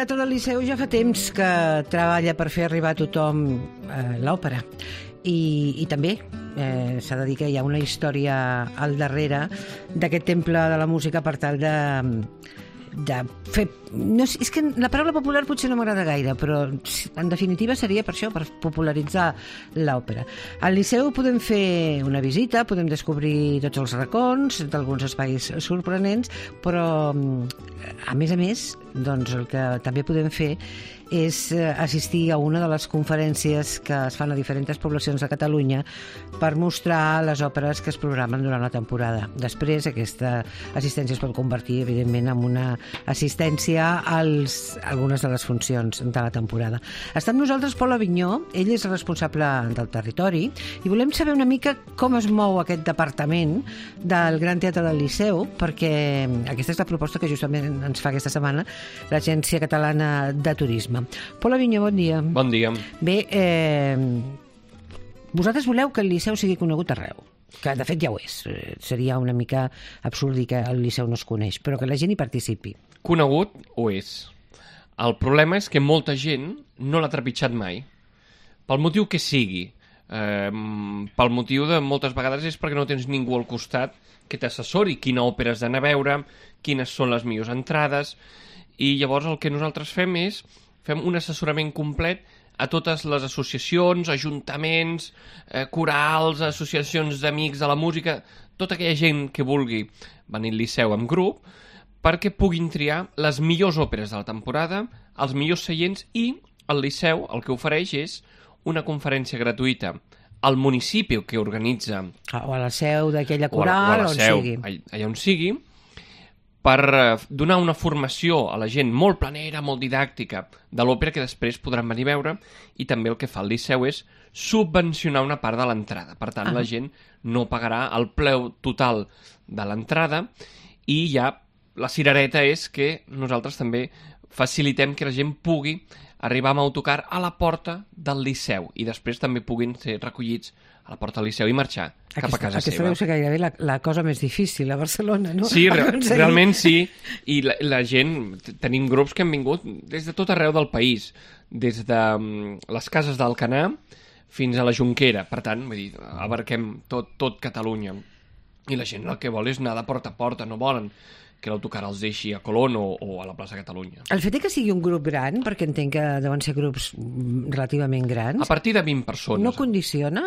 Teatre del Liceu ja fa temps que treballa per fer arribar a tothom l'òpera. I també s'ha de dir que hi ha una història al darrere d'aquest temple de la música per tal de fer... No, és que la paraula popular potser no m'agrada gaire, però en definitiva seria per això, per popularitzar l'òpera. Al Liceu podem fer una visita, podem descobrir tots els racons d'alguns espais sorprenents, però a més, doncs el que també podem fer és assistir a una de les conferències que es fan a diferents poblacions de Catalunya per mostrar les òperes que es programen durant la temporada. Després, aquesta assistència es pot convertir, evidentment, en una assistència a algunes de les funcions de la temporada. Està amb nosaltres Pol Avinyó, ell és el responsable del territori, i volem saber una mica com es mou aquest departament del Gran Teatre del Liceu, perquè aquesta és la proposta que justament ens fa aquesta setmana l'Agència Catalana de Turisme. Pol Avinyó, bon dia. Bon dia. Bé, vosaltres voleu que el Liceu sigui conegut arreu, que de fet ja ho és. Seria una mica absurd dir que el Liceu no es coneix, però que la gent hi participi. Conegut ho és. El problema és que molta gent no l'ha trepitjat mai, pel motiu que sigui. Pel motiu de moltes vegades és perquè no tens ningú al costat que t'assessori quina òpera has d'anar a veure, quines són les millors entrades, i llavors el que nosaltres fem és un assessorament complet a totes les associacions, ajuntaments, corals, associacions d'amics de la música, tota aquella gent que vulgui venir al Liceu en grup, perquè puguin triar les millors òperes de la temporada, els millors seients, i el Liceu el que ofereix és una conferència gratuïta al municipi que organitza... O a la seu d'aquella coral, o a la seu, on sigui. Allà on sigui, per donar una formació a la gent molt planera, molt didàctica de l'òpera que després podran venir a veure, i també el que fa el Liceu és subvencionar una part de l'entrada. Per tant, la gent no pagarà el preu total de l'entrada, i ja la cirereta és que nosaltres també facilitem que la gent pugui arribar amb autocar a la porta del Liceu i després també puguin ser recollits a la porta del Liceu i marxar cap a casa seva. Aquesta deu ser gairebé la cosa més difícil a Barcelona, no? Sí, realment sí, i la gent, tenim grups que han vingut des de tot arreu del país, des de les cases d'Alcanar fins a la Jonquera, per tant, vull dir, abarquem tot Catalunya, i la gent el que vol és anar de porta a porta, no volen que l'autocar els deixi a Colón o a la plaça Catalunya. El fet que sigui un grup gran, perquè entenc que deuen ser grups relativament grans... A partir de 20 persones. No condiciona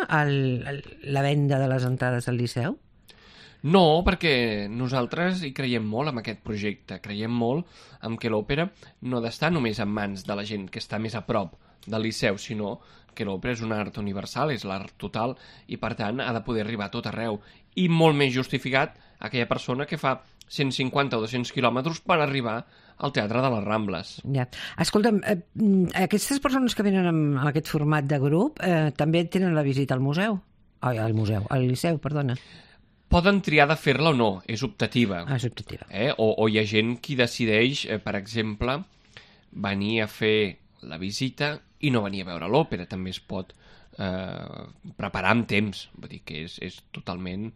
la venda de les entrades al Liceu? No, perquè nosaltres hi creiem molt en aquest projecte. Creiem molt en que l'òpera no ha d'estar només en mans de la gent que està més a prop del Liceu, sinó que l'òpera és un art universal, és l'art total, i per tant ha de poder arribar a tot arreu. I molt més justificat aquella persona que fa 150 o 200 quilòmetres per arribar al Teatre de les Rambles. Ja. Escolta'm, aquestes persones que venen amb aquest format de grup també tenen la visita al museu? Al Liceu, perdona. Poden triar de fer-la o no, és optativa. És optativa. O hi ha gent qui decideix, per exemple, venir a fer la visita i no venir a veure l'òpera. També es pot preparar amb temps, vull dir que és totalment...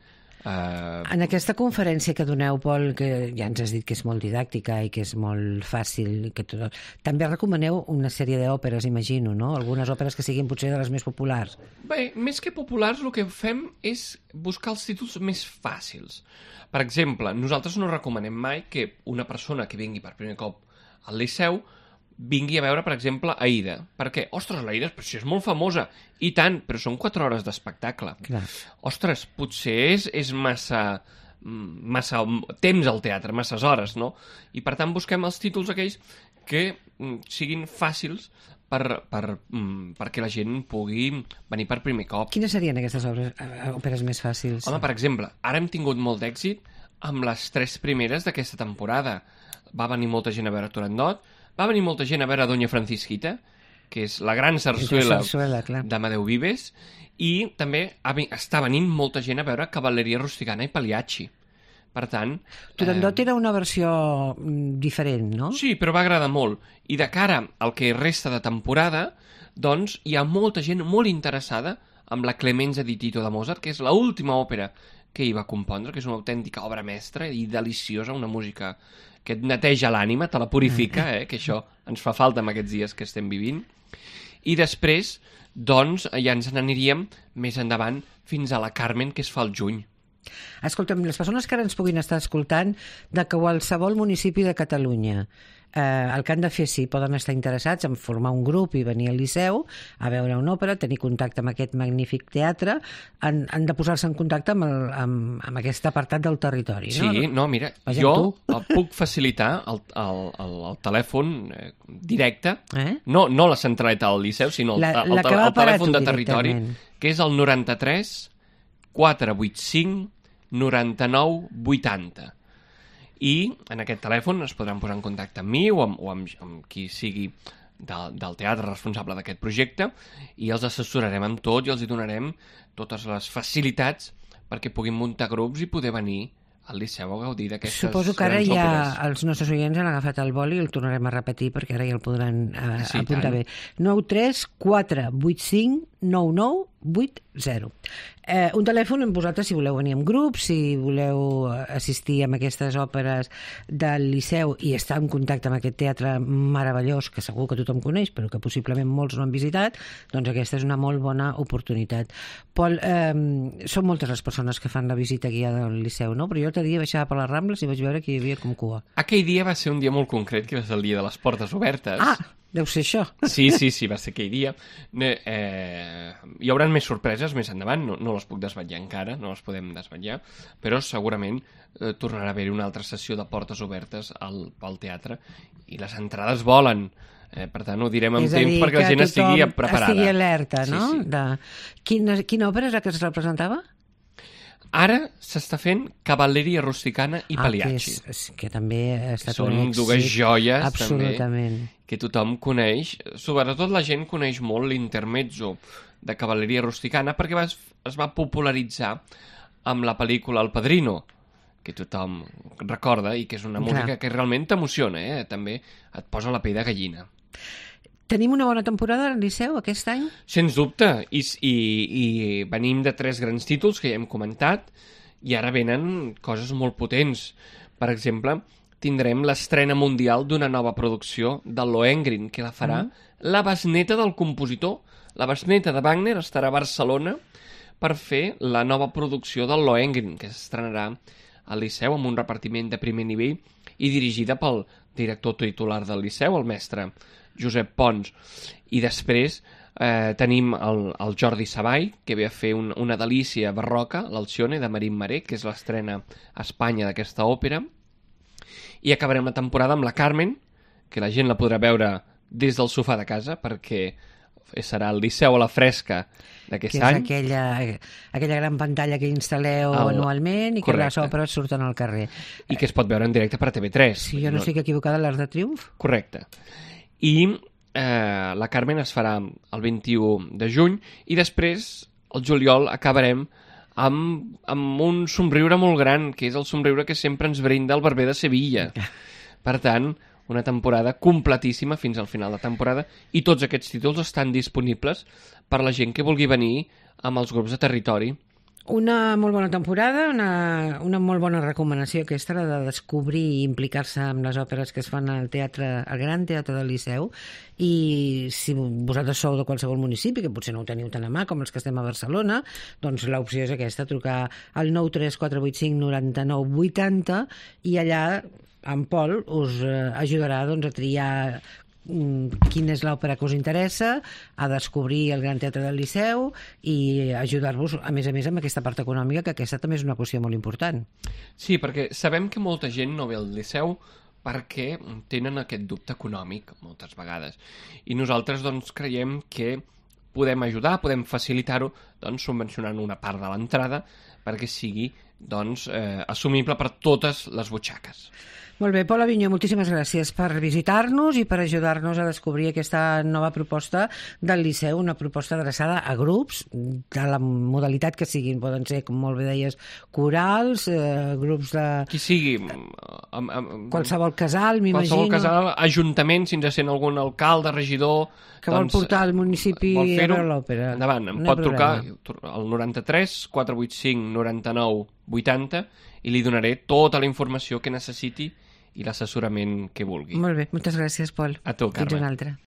En aquesta conferència que doneu, Pol, que ja ens has dit que és molt didàctica i que és molt fàcil, també recomaneu una sèrie d'òperes, imagino, no? Algunes òperes que siguin potser de les més populars. Bé, més que populars, el que fem és buscar els títols més fàcils. Per exemple, nosaltres no recomanem mai que una persona que vingui per primer cop al Liceu vingui a veure, per exemple, Aida. Perquè, ostres, l'Aida, però si és molt famosa, i tant, però són 4 hores d'espectacle. Clar. Ostres, potser és massa temps al teatre, masses hores, no? I per tant busquem els títols aquells que siguin fàcils perquè la gent pugui venir per primer cop. Quines serien aquestes òperes més fàcils? Home, per exemple, ara hem tingut molt d'èxit amb les 3 primeres d'aquesta temporada. Va venir molta gent a veure Turandot, va venir molta gent a veure Doña Francisquita, que és la gran sarsuela d'Amadeu Vives, i també està venint molta gent a veure Cavalleria Rusticana i Pagliacci. Per tant... Turandot era una versió diferent, no? Sí, però va agradar molt. I de cara al que resta de temporada, doncs hi ha molta gent molt interessada amb la Clemenza di Tito de Mozart, que és l'última òpera que hi va compondre, que és una autèntica obra mestra i deliciosa, una música que et neteja l'ànima, te la purifica, que això ens fa falta en aquests dies que estem vivint. I després, doncs, ja ens n'aniríem més endavant fins a la Carmen, que es fa al juny. Escolta'm, les persones que ara ens puguin estar escoltant de qualsevol municipi de Catalunya, el que han de fer, si poden estar interessats en formar un grup i venir al Liceu a veure una òpera, tenir contacte amb aquest magnífic teatre, han de posar-se en contacte amb aquest apartat del territori, no? Sí, no, mira, jo puc facilitar el telèfon directe, no la centraleta del Liceu, sinó el telèfon de territori, que és el 93 485 99 80. I en aquest telèfon es podran posar en contacte amb mi o amb qui sigui del teatre responsable d'aquest projecte i els assessorarem amb tot i els donarem totes les facilitats perquè puguin muntar grups i poder venir al Liceu a gaudir d'aquestes grans òperes. Suposo que ara ja els nostres oients han agafat el boli i el tornarem a repetir perquè ara ja el podran apuntar bé. 93 485 99 80. Un telèfon amb vosaltres si voleu venir en grup, si voleu assistir a aquestes òperes del Liceu i estar en contacte amb aquest teatre meravellós que segur que tothom coneix però que possiblement molts no han visitat, doncs aquesta és una molt bona oportunitat. Pol, són moltes les persones que fan la visita guiada al Liceu, no? Però jo l'altre dia baixava per les Rambles i vaig veure que hi havia com cua. Aquell dia va ser un dia molt concret, que va ser el dia de les portes obertes. Deu ser això. Sí, va ser aquell dia. Hi haurà més sorpreses més endavant, no les puc desvetllar encara, no les podem desvetllar, però segurament tornarà a haver-hi una altra sessió de portes obertes al teatre i les entrades volen. Per tant, ho direm amb temps perquè la gent estigui preparada. Estigui alerta, no? Sí. Quina òpera és la que es representava? Ara s'està fent Cavalleria Rusticana i Pagliacci. Que també ha estat un èxit. Són dues joies, absolutament, també, que tothom coneix. Sobretot la gent coneix molt l'intermezzo de Cavalleria Rusticana perquè es va popularitzar amb la pel·lícula El Padrino, que tothom recorda i que és una música que realment t'emociona, també et posa la pell de gallina. Tenim una bona temporada al Liceu aquest any? Sens dubte, i venim de 3 grans títols que ja hem comentat, i ara venen coses molt potents. Per exemple, tindrem l'estrena mundial d'una nova producció del Lohengrin, que la farà la besneta del compositor. La besneta de Wagner estarà a Barcelona per fer la nova producció del Lohengrin, que s'estrenarà al Liceu amb un repartiment de primer nivell i dirigida pel director titular del Liceu, el mestre Josep Pons. I després tenim el Jordi Savall, que ve a fer una delícia barroca, l'Alcione, de Marín Maré, que és l'estrena a Espanya d'aquesta òpera. I acabarem la temporada amb la Carmen, que la gent la podrà veure des del sofà de casa, perquè serà el Liceu a la fresca d'aquest any. Que és aquella gran pantalla que instal·leu anualment i que les òperes surten al carrer. I que es pot veure en directe per TV3. Si jo no estic equivocada, l'Arc de Triomf? Correcte. I la Carmen es farà el 21 de juny i després, el juliol, acabarem amb un somriure molt gran, que és el somriure que sempre ens brinda el Barber de Sevilla. Per tant, una temporada completíssima fins al final de temporada i tots aquests títols estan disponibles per la gent que vulgui venir amb els grups de territori. Una molt bona temporada, una molt bona recomanació aquesta, la de descobrir i implicar-se amb les òperes que es fan al Gran Teatre del Liceu, i si vosaltres sou de qualsevol municipi, que potser no ho teniu tan a mà com els que estem a Barcelona, doncs l'opció és aquesta, trucar al 93 485 99 80 i allà en Pol us ajudarà a triar quina és l'òpera que us interessa, a descobrir el Gran Teatre del Liceu i ajudar-vos, a més, amb aquesta part econòmica, que aquesta també és una qüestió molt important. Sí, perquè sabem que molta gent no ve al Liceu perquè tenen aquest dubte econòmic moltes vegades. I nosaltres doncs creiem que podem ajudar, podem facilitar-ho subvencionant una part de l'entrada perquè sigui assumible per totes les butxaques. Molt bé, Pol Avinyó, moltíssimes gràcies per visitar-nos i per ajudar-nos a descobrir aquesta nova proposta del Liceu, una proposta adreçada a grups de la modalitat que siguin. Poden ser, com molt bé deies, corals, grups de... Qui sigui. Qualsevol casal, m'imagino. Qualsevol casal, ajuntament, si ens sent algun alcalde, regidor... Que vol portar al municipi a veure l'òpera. Endavant, em pot trucar al 93 485 99 80 i li donaré tota la informació que necessiti i l'assessorament que vulgui. Molt bé, moltes gràcies, Pol. A tu, Carme. Fins una altra.